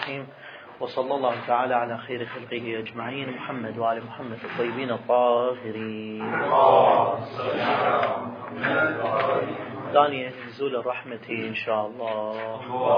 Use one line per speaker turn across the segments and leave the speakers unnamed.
الرحيم. وصلى الله تعالى على خير خلقه أجمعين، محمد وآل محمد الطيبين الطاهرين. ثانية نزول الرحمة إن شاء الله.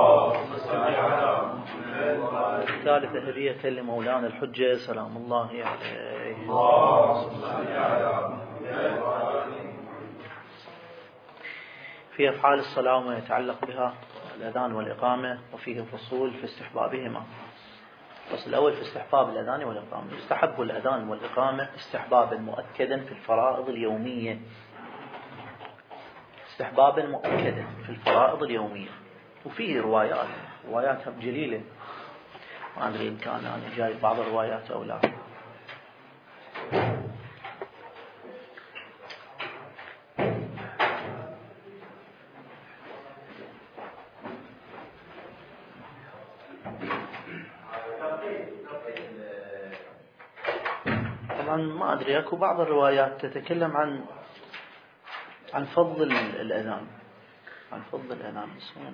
ثالثة هدية لمولانا الحجة سلام الله عليه. في أفعال الصلاة وما يتعلق بها الأذان والإقامة، وفيه فصول في استحبابهما. الفصل الأول في استحباب الأذان والإقامة. يستحب الأذان والإقامة استحبابا مؤكدا في الفرائض اليومية، استحبابا مؤكدا في الفرائض اليومية. وفيه روايات جليلة، ما أدري إن كان أنا جاي بعض الروايات أو لا. طبعا ما أدري، أكو بعض الروايات تتكلم عن فضل الأذان، عن فضل الأذان.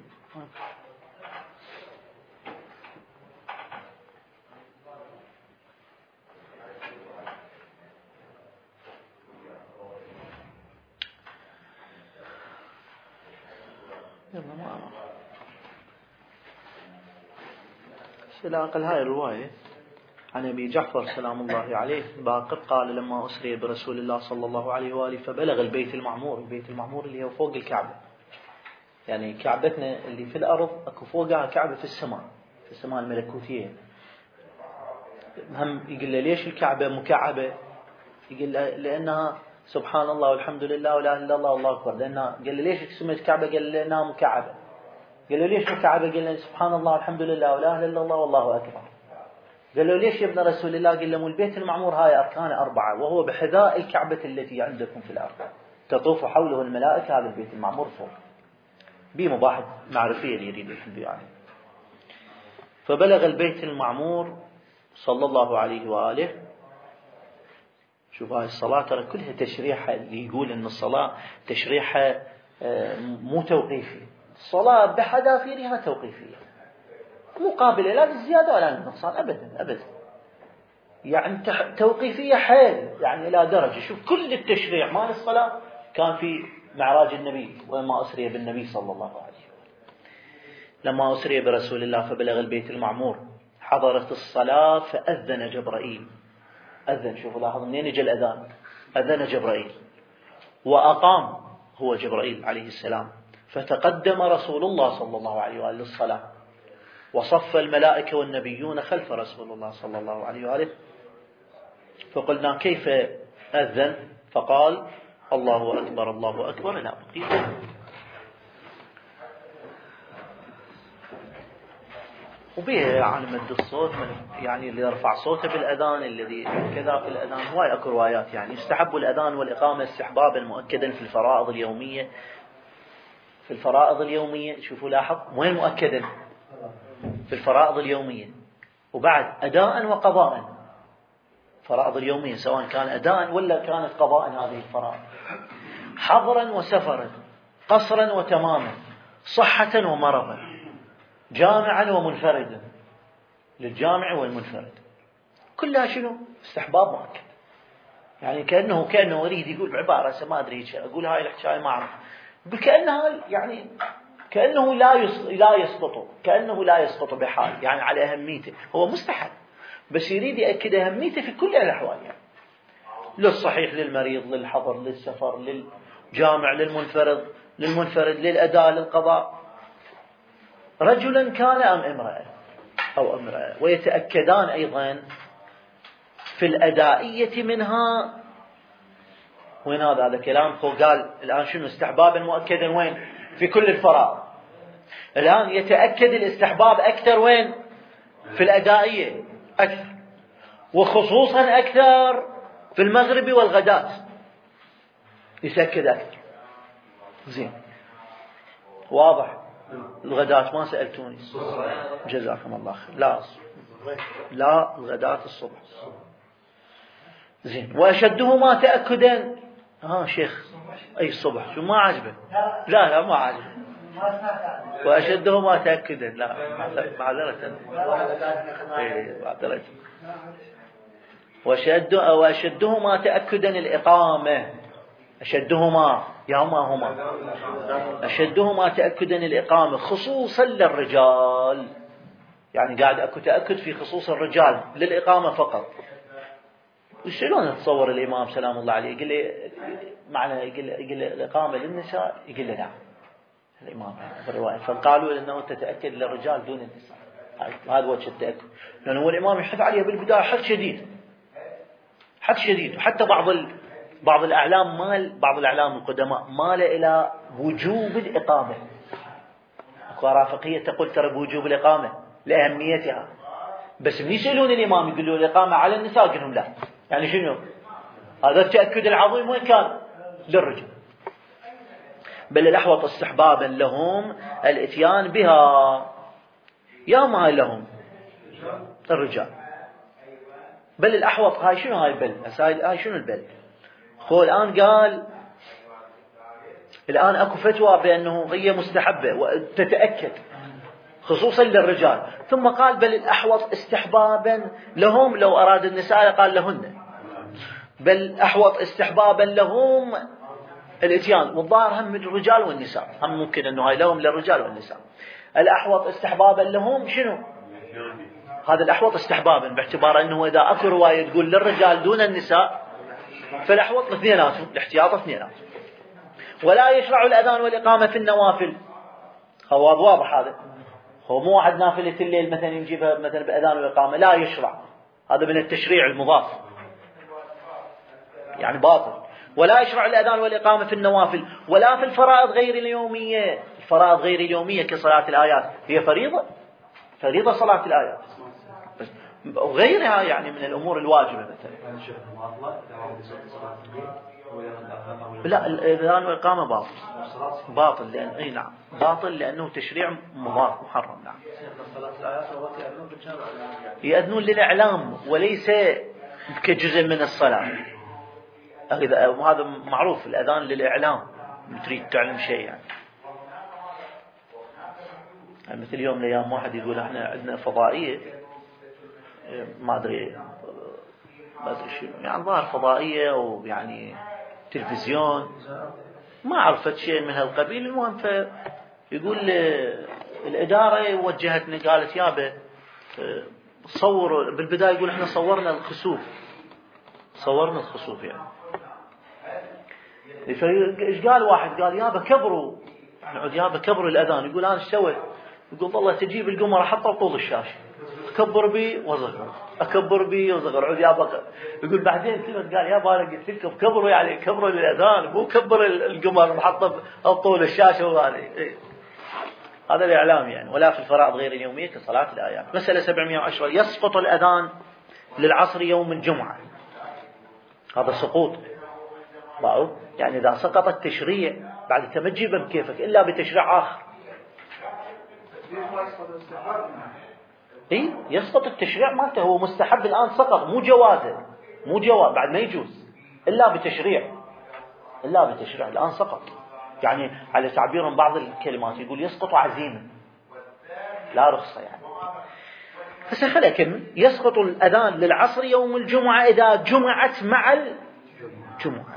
على الأقل هاي الرواية عن أبي جعفر سلام الله عليه باقر قال: لما أسري برسول الله صلى الله عليه وآله فبلغ البيت المعمور. البيت المعمور اللي هو فوق الكعبة، يعني كعبتنا اللي في الأرض أكو فوقها كعبة في السماء، في السماء الملكوتية. هم يقول له ليش الكعبة مكعبة؟ يقول له لأنها سبحان الله والحمد لله ولا إله إلا الله والله أكبر. لأنها قال له ليش سميت كعبة؟ قال له لأنها مكعبة. قال له ليش مكعبة؟ قال له سبحان الله والحمد لله ولا إله إلا الله والله أكبر. قال له ليش يا ابن رسول الله؟ قال له البيت المعمور هاي أركان 4، وهو بحذاء الكعبة التي عندكم في الأرض، تطوف حوله الملائكة. هذا البيت المعمور فوق. بمباحث معرفية اللي يريد يحب يعني. فبلغ البيت المعمور صلى الله عليه وآله. شوف هاي الصلاة ترى كلها تشريحها، اللي يقول إن الصلاة تشريحها مو توقيفي. الصلاة بحذافيرها توقيفية، مقابلة لا للزيادة ولا للنقصان أبدا أبدا، يعني توقيفية حيل، يعني إلى درجة. شوف كل التشريع مال الصلاة كان في معراج النبي وما أسري بالنبي صلى الله عليه وسلم. لما أسري برسول الله فبلغ البيت المعمور حضرت الصلاة فأذن جبرائيل. أذن، شوفوا لاحظوا منين يجي الأذان؟ أذن جبرائيل وأقام هو جبرائيل عليه السلام. فتقدم رسول الله صلى الله عليه وآله للصلاة، وصف الملائكة والنبيون خلف رسول الله صلى الله عليه وآله. فقلنا كيف أذن؟ فقال الله أكبر الله أكبر لا بقية. وبه يعني مد الصوت، يعني اللي يرفع صوته بالأذان، الذي كذا في الأذان. هواي أكو روايات يعني. يستحب الأذان والإقامة استحبابا مؤكدا في الفرائض اليومية. في الفرائض اليومية شوفوا لاحظ وين مؤكدا؟ في الفرائض اليومية. وبعد أداء وقضاء. فرائض اليومية سواء كان أداء ولا كانت قضاء هذه الفرائض. حضرا وسفرا، قصرا وتماما، صحة ومرضا، جامعا ومنفردا. للجامع والمنفرد كلها شنو؟ استحباب مؤكد. يعني كأنه يريد يقول بعبارة ما أدري أقول هاي الحكاية ما أعرف، كأنها يعني كأنه لا يسقط بحال، يعني على أهميته. هو مستحب بس يريد يأكد أهميته في كل الأحوال، يعني للصحيح، للمريض، للحضر، للسفر، للجامع، للمنفرد، للأداء، للقضاء، رجلا كان أم امرأة أو امرأة. ويتأكدان أيضا في الأدائية منها. وين هذا كلام؟ قال الآن شنو استحبابا مؤكدا وين؟ في كل الفرائض. الآن يتأكد الاستحباب أكثر وين؟ في الأدائية أكثر، وخصوصا أكثر في المغرب والغداة يتأكد أكثر. زين واضح. الغداة ما سألتوني، جزاكم الله خير. لا الغداة الصبح. زين. وأشدهما تأكدا شيخ أي الصبح. شو ما عجبه؟ لا ما عجبه. وأشدهما تأكدا. لا معذرة. معذرة. وأشدهما تأكدا الإقامة. أشدهما هما أشدهما تأكدا الإقامة خصوصا للرجال. يعني قاعد أكو تأكد في خصوص الرجال للإقامة فقط. شلون تصور الإمام سلام الله عليه يقول لي معنى يقول الإقامة للنساء؟ يقول لي نعم الإمام في الرواية. فقالوا إنه تتأكد للرجال دون النساء. هذا وجه التأكد، لأنه هو الإمام يحث عليه بالبداية حث شديد. وحتى بعض الأعلام القدماء مال إلى وجوب الإقامة. أكو رافقية تقول ترى بوجوب الإقامة لأهميتها، بس من يسألون الإمام يقولوا الإقامة على النساء، يقول لهم لا. يعني شنو هذا التأكد العظيم؟ وين كان؟ للرجل. بل الأحوط استحبابا لهم الاتيان بها. يا ما لهم الرجال. بل الأحوط هاي شنو؟ هاي بل هاي شنو البل؟ هو الآن قال الآن أكو فتوى بأنه هي مستحبة وتتأكد خصوصا للرجال، ثم قال بل الأحوط استحبابا لهم. لو أراد النساء قال لهن. بل أحوط استحبابا لهم الاتيان. والظاهر هم الرجال والنساء، هم ممكن أنه هاي لهم للرجال والنساء. الأحوط استحبابا لهم شنو؟ هذا الأحوط استحبابا، باعتبار أنه إذا أكو رواية تقول للرجال دون النساء فالأحوط اثنيناتهم، الاحتياط اثنيناتهم. ولا يشرع الأذان والإقامة في النوافل. هو واضح هذا، هو مو واحد نافلة الليل مثلا يجيبها مثلا بأذان وإقامة، لا يشرع. هذا من التشريع المضاف، يعني باطل. ولا يشرع الأذان والإقامة في النوافل ولا في الفرائض غير اليومية. الفرائض غير اليومية كصلاة الآيات هي فريضة صلاة الآيات، وغيرها يعني من الأمور الواجبة مثلا. لا الأذان والإقامة باطل لأن أي نعم باطل لأنه تشريع مضاف محرم. نعم يأذنون للإعلام وليس كجزء من الصلاة. هذا معروف، الأذان للإعلام، تريد تعلم شيء يعني مثل اليوم من الأيام واحد يقول احنا عندنا فضائية، ما أدري شنو يعني، ظاهر فضائية ويعني تلفزيون، ما عرفت شيء من هالقبيل. المهم فيقول الإدارة وجهتني قالت يابا صور. بالبداية يقول احنا صورنا الخسوف يعني. فإيش قال واحد؟ قال يابا كبروا، نعود يابا كبروا الأذان. يقول أنا ايش سويت؟ يقول والله تجيب القمر أحطه طول الشاشة، أكبر بي وصغر، أكبر بي وصغر. عود يابا. يقول بعدين كلمة قال يابا أنا قلت لكم كبروا، يعني كبروا الأذان مو كبر القمر وحطه طول الشاشة. وهذا هذا الإعلام يعني. ولا في الفرائض غير اليومية كصلاة الآيات. مسألة 710 يسقط الأذان للعصر يوم الجمعة. هذا سقوط يعني إذا سقط التشريع بعد تمجيبا بكيفك إلا بتشريع آخر. إيه يسقط التشريع مالته، هو مستحب الآن سقط، مو جواز بعد ما يجوز إلا بتشريع الآن سقط. يعني على تعبير بعض الكلمات يقول يسقط عزيمة لا رخصة يعني. فسخل أكمل. يسقط الأذان للعصر يوم الجمعة إذا جمعت مع الجمعة.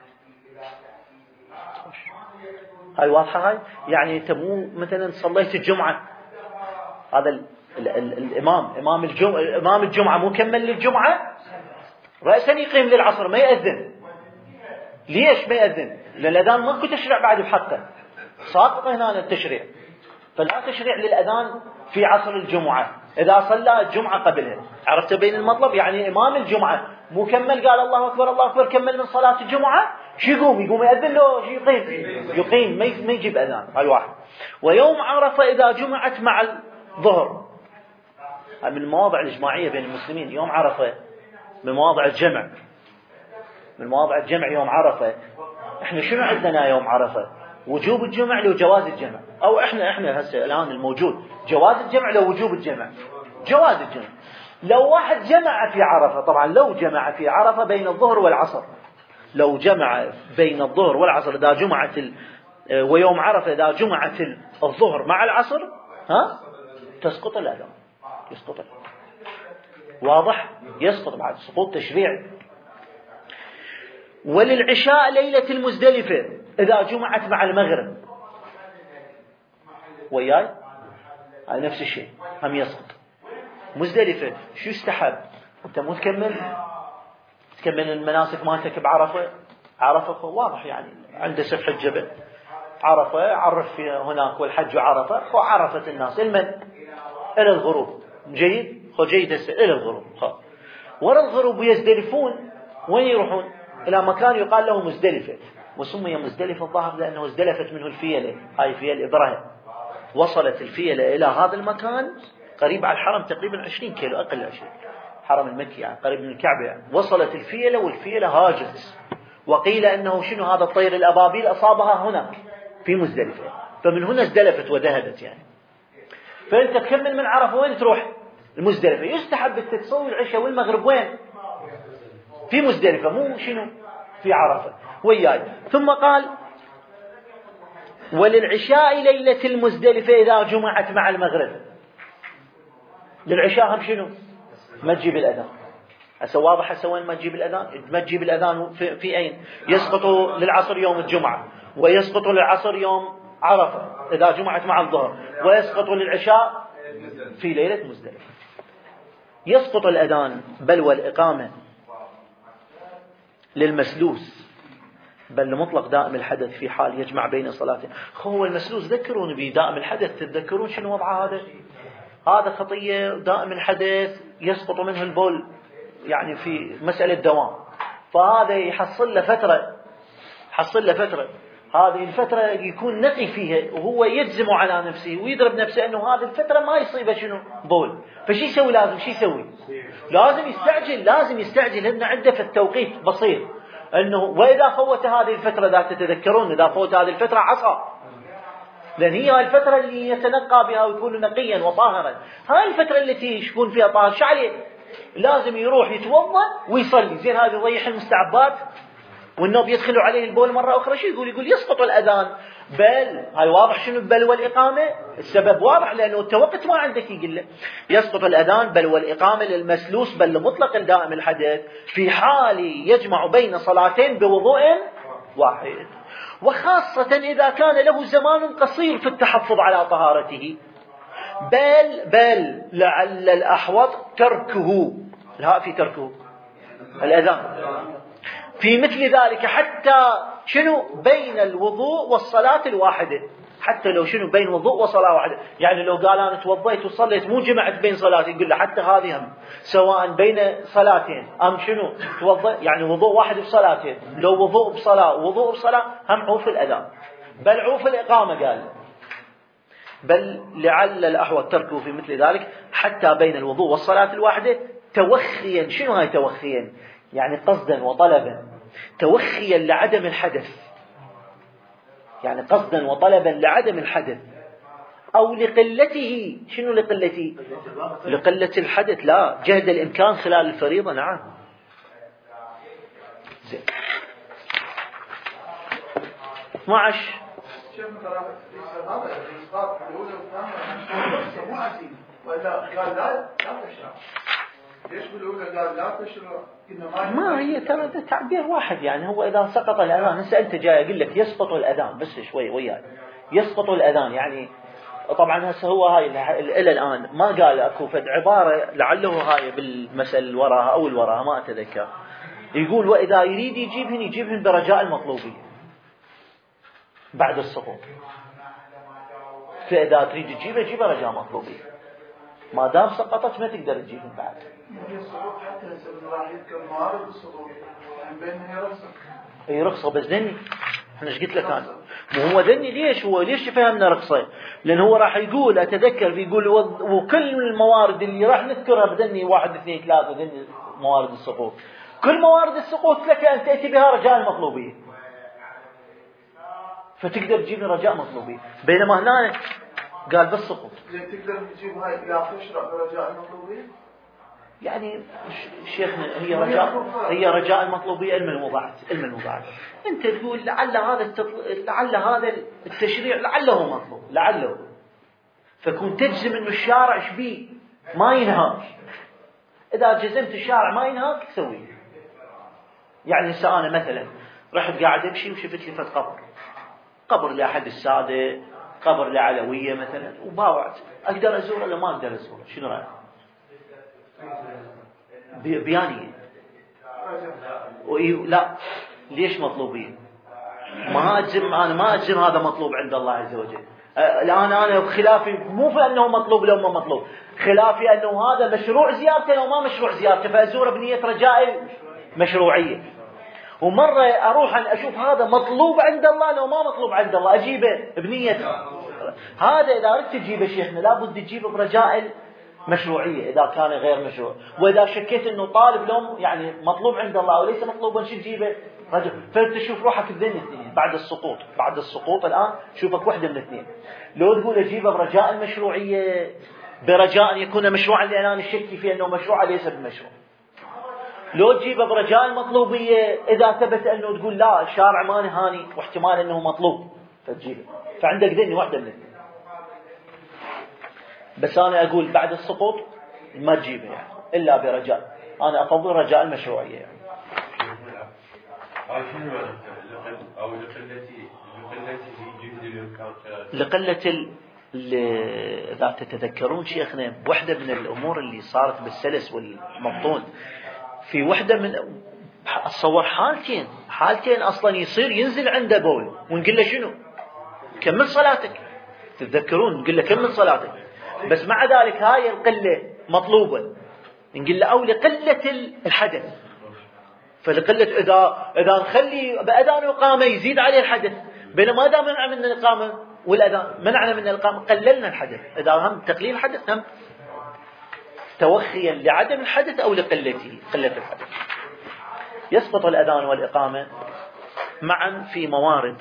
هاي واضحة هاي. يعني أنت مو مثلا صليت الجمعة، هذا إمام الجمعة مو كمل للجمعة رأسا يقيم للعصر ما يأذن. ليش ما يأذن؟ لأن الأذان ماكو تشريع بعد بحقه، ساقط هنا التشريع. فلا تشريع للأذان في عصر الجمعة إذا صلى الجمعة قبلها. عرفت بين المطلب؟ يعني إمام الجمعة مو كمل قال الله أكبر الله أكبر كمل من صلاة الجمعة، شو يقوم يأذن له؟ يقيم ما يجيب أذان. هاي واحد. ويوم عرفة إذا جمعت مع الظهر. هاي من المواضع الإجماعية بين المسلمين. يوم عرفة من مواضع الجمع يوم عرفة. احنا شنو عندنا يوم عرفة؟ وجوب الجمع لو جواز الجمع، او احنا هسه الان الموجود جواز الجمع لو وجوب الجمع. جواز الجمع لو واحد جمع في عرفة، طبعا لو جمع في عرفة بين الظهر والعصر، لو جمع بين الظهر والعصر إذا جمعت ويوم عرفة إذا جمعت الظهر مع العصر تسقط الأذان، يسقط الأذان. واضح؟ يسقط بعد سقوط تشريعي. وللعشاء ليلة المزدلفة إذا جمعت مع المغرب، وياي هاي نفس الشيء هم يسقط. مزدلفة شو يستحب؟ أنت مو تكمل المناسك مالتك بعرفة، عرفة واضح يعني عند سفح الجبل، عرفة عرف هناك والحج عرفة، وعرفت الناس المن إلى الغروب. جيد؟ جيد إلى الغروب. ورا الغروب يزدلفون، وين يروحون؟ إلى مكان يقال له مزدلفة، وسمي مزدلفة الظاهر لأنه ازدلفت منه الفيلة، هاي فيل إبراهيم. وصلت الفيلة إلى هذا المكان قريب على الحرم تقريبا 20 كيلو، أقل 20، حرم المكي يعني قريب من الكعبة يعني. وصلت الفيلة والفيلة هاجت، وقيل أنه شنو هذا الطير الأبابيل أصابها هناك في مزدلفة، فمن هنا ازدلفت وذهبت يعني. فأنت تكمل من عرفة وين تروح؟ المزدلفة. يستحب تتصوي العشاء والمغرب وين؟ في مزدلفة، مو شنو في عرفة. وياي ثم قال وللعشاء ليلة المزدلفة إذا جمعت مع المغرب. للعشاء هم شنو؟ ما تجيب الأذان. هسه واضح هسه وين ما تجيب الأذان؟ ما تجيب الأذان في أين؟ يسقط للعصر يوم الجمعة، ويسقط للعصر يوم عرفة إذا جمعت مع الظهر، ويسقط للعشاء في ليلة مزدلفة. يسقط الأذان بل والإقامة للمسلوس بل لمطلق دائم الحدث في حال يجمع بين صلاتين. هو المسلوس ذكرون بدائم الحدث، تتذكرون شنو وضع هذا خطية دائم الحدث يسقط منه البول يعني في مسألة دوام، فهذا يحصل له فترة، هذه الفترة يكون نقي فيها، وهو يجزم على نفسه ويضرب نفسه أنه هذه الفترة ما يصيبه شنو بول. فشي يسوي؟ لازم يستعجل لأن عنده في التوقيت بسيط أنه وإذا فوت هذه الفترة ذات تتذكرون إذا فوت هذه الفترة عصى، لأن هي الفترة اللي يتنقى بها ويكون نقيا وطاهرا. هاي الفترة التي يكون فيها طاهر شو عليه؟ لازم يروح يتوضأ ويصلي. زين هذا يضيح المستعبات والنوب يدخلوا عليه البول مرة أخرى. شو يقول يسقط الأذان بل. هاي واضح شنو بل والإقامة؟ السبب واضح لأنه التوقت ما عندك يقول له يسقط الأذان بل والإقامة للمسلوس بل لمطلق الدائم الحدث في حال يجمع بين صلاتين بوضوء واحد، وخاصة إذا كان له زمان قصير في التحفظ على طهارته. بل لعل الأحوط تركه، الهاء في تركه الأذان في مثل ذلك حتى شنو بين الوضوء والصلاة الواحدة، حتى لو شنو بين وضوء وصلاة واحدة. يعني لو قال أنا توضيت وصليت مو جمعت بين صلاتي، يقول له حتى هذه هم سواء بين صلاتين أم شنو توضي يعني وضوء واحد بصلاتين، لو وضوء بصلاة ووضوء بصلاة هم عوف الأذان بل عوف الإقامة. قال بل لعل الأحوط تركه في مثل ذلك حتى بين الوضوء والصلاة الواحدة توخيا. شنو هاي توخيا؟ يعني قصدا وطلبا، توخيا لعدم الحدث، يعني قصدا وطلبا لعدم الحدث أو لقلته. شنو لقلته؟ لقلة الحدث، لا جهد الإمكان خلال الفريضة. نعم. زين 12 ما هي ترى تعبير واحد يعني. هو إذا سقط الأذان، هسه أنت جاي أقول لك يسقط الأذان بس شوي وياي يسقط الأذان يعني. طبعا هسه هو هاي إلى الآن ما قال أكو فد عبارة لعله هاي بالمسألة وراها أو الوراها ما أتذكر، يقول وإذا يريد يجيبهن برجاء المطلوبية بعد السقوط. فإذا تريد تجيبها رجاء مطلوبية، ما دام سقطت ما تقدر تجيبهن بعد. اي رخصة بس ذني. احنا ايش قلت لك انا؟ مو هو ذني ليش فهمنا رخصة؟ لان هو راح يقول اتذكر بيقول وكل الموارد اللي راح نذكرها بذني 1 2 3 ذني موارد السقوط، كل موارد السقوط لك ان تأتي بها رجاء المطلوبية، فتقدر تجيب رجاء مطلوبية. بينما هنا قال بالسقوط
تقدر تجيب هاي لا تشرع برجاء المطلوبية.
يعني شيخنا هي رجاء المطلوبية الموضوعات. أنت تقول لعل هذا التشريع لعله مطلوب، لعله، فكون تجزم إنه الشارع شبيه ما ينهاك. إذا جزمت الشارع ما ينهاك تسويه. يعني هسه أنا مثلا رحت قاعد أمشي وشفت لي فت قبر لأحد السادة، قبر لعلوية مثلا، وباوعت، أقدر أزوره ولا ما أقدر أزوره؟ شنو رأيك؟ بيانية. لا، ليش مطلوبين؟ أنا ما أجزم هذا مطلوب عند الله عز وجل. الآن أنا خلافي مو في أنه مطلوب لو ما مطلوب، خلافي أنه هذا مشروع زيارته لو ما مشروع زيارته، فأزوره بنية رجاء مشروعية. ومرة أروح أن أشوف هذا مطلوب عند الله لو ما مطلوب عند الله، أجيبه بنية. هذا إذا أردت تجيبه شيخنا لابد تجيبه برجاء مشروعية إذا كان غير مشروع. وإذا شكيت أنه طالب لهم يعني مطلوب عند الله وليس مطلوبا، شو تجيبه؟ فأنت شوف روحك بذن الاثنين بعد السقوط الآن شوفك وحدة من الاثنين. لو تقول أجيبه برجاء المشروعية، برجاء أن يكون مشروعا لأن أنا شكي في أنه مشروع ليس بمشروع. لو تجيبه برجاء المطلوبية إذا ثبت أنه تقول لا الشارع ما نهاني واحتمال أنه مطلوب فتجيبه. فعندك ذني واحدة من الاثنين. بس أنا أقول بعد السقوط ما تجيبه يعني إلا برجاء. أنا أفضل رجاء المشروعية يعني. لقلة إذا تتذكرون شيخنا واحدة من الأمور اللي صارت بالسلس والمبطون، في واحدة من أتصور حالتين أصلا يصير ينزل عنده بول ونقول له شنو؟ كمل صلاتك. تتذكرون نقول له كمل صلاتك، بس مع ذلك هاي القلة مطلوبة نقول له أو لقلة الحدث. فلقلة إذا نخلي بأذان وإقامة يزيد عليه الحدث، بينما إذا منع من الإقامة والأذان منعنا من الإقامة قللنا الحدث. إذا هم تقليل الحدث هم توخيا لعدم الحدث أو قلة الحدث. يسقط الأذان والإقامة معا في موارد.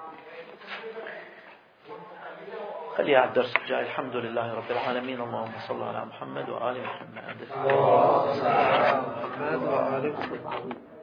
خليها على الدرس الجاي. الحمد لله رب العالمين. اللهم صل على محمد وآل محمد.